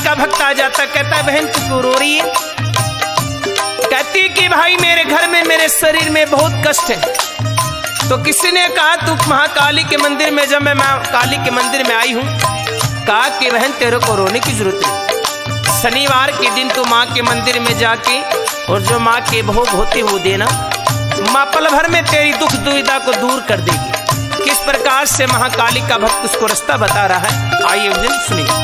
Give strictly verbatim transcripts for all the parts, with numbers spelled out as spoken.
का भक्त आ जाता, कहता बहन तू क्यों रो रही है? कहती कि भाई मेरे घर में मेरे शरीर में बहुत कष्ट है। तो किसी ने कहा तू महाकाली के मंदिर में, जब मैं काली के मंदिर में आई हूँ, कहा कि बहन तेरे को रोने की जरूरत नहीं। शनिवार के दिन तू माँ के मंदिर में जाके और जो माँ के भोग होते वो देना, माँ पल भर में तेरी दुख दुविधा को दूर कर देगी। किस प्रकार से महाकाली का भक्त उसको रास्ता बता रहा है, आइए उस दिन सुनिए।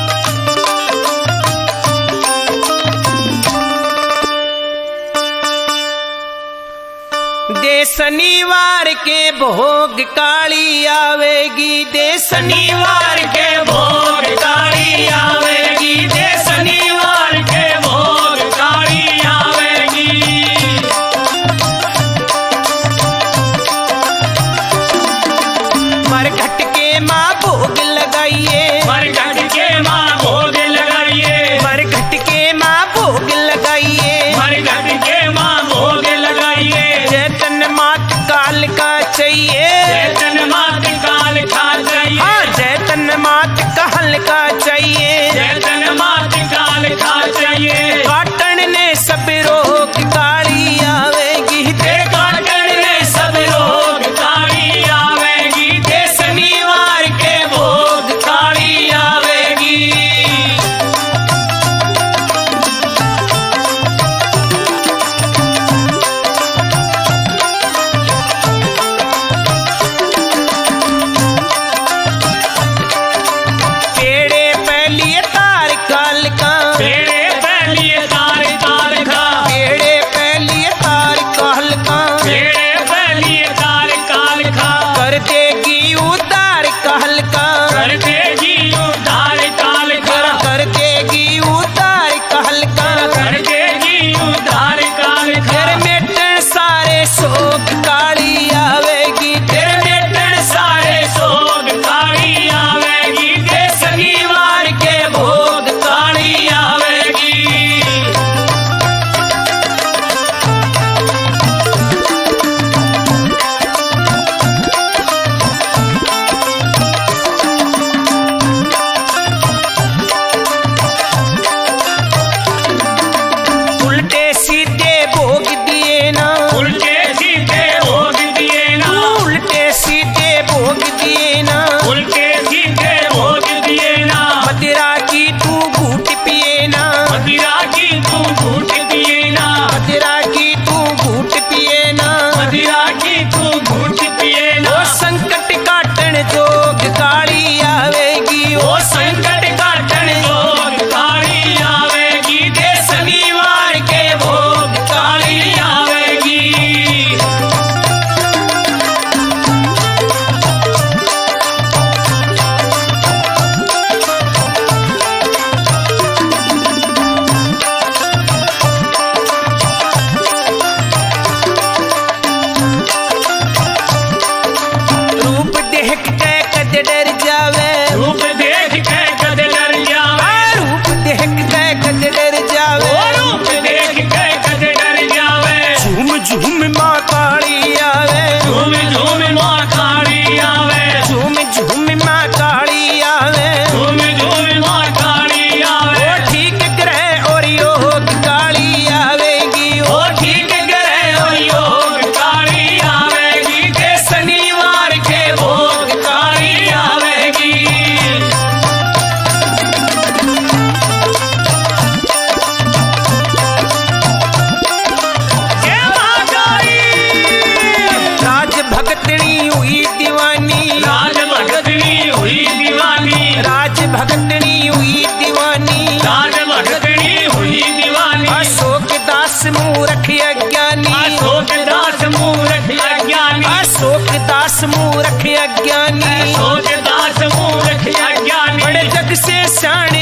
दे शनिवार के भोग काली आवेगी, दे शनिवार के भोग काली आवेगी, दे शनिवार के भोग काली आवेगी। मरघट के माँ भोग लगाइए, मरघट के माँ भोग लगाइए, मरघट के माँ भोग लगाइए, मरघट के माँ भोग लगाइए। जैतन मात काल का चाहिए, जैतन मात काल का चाहिए, हाँ जैतन मात काल का चाहिए, जैतन मात काल का चाहिए। काटन ने सब रोग काली आवेगी, दे काटन ने सब रोग काली आवेगी, दे शनिवार के भोग काली आवेगी। मूर्ख अज्ञानी, बड़े जग से शान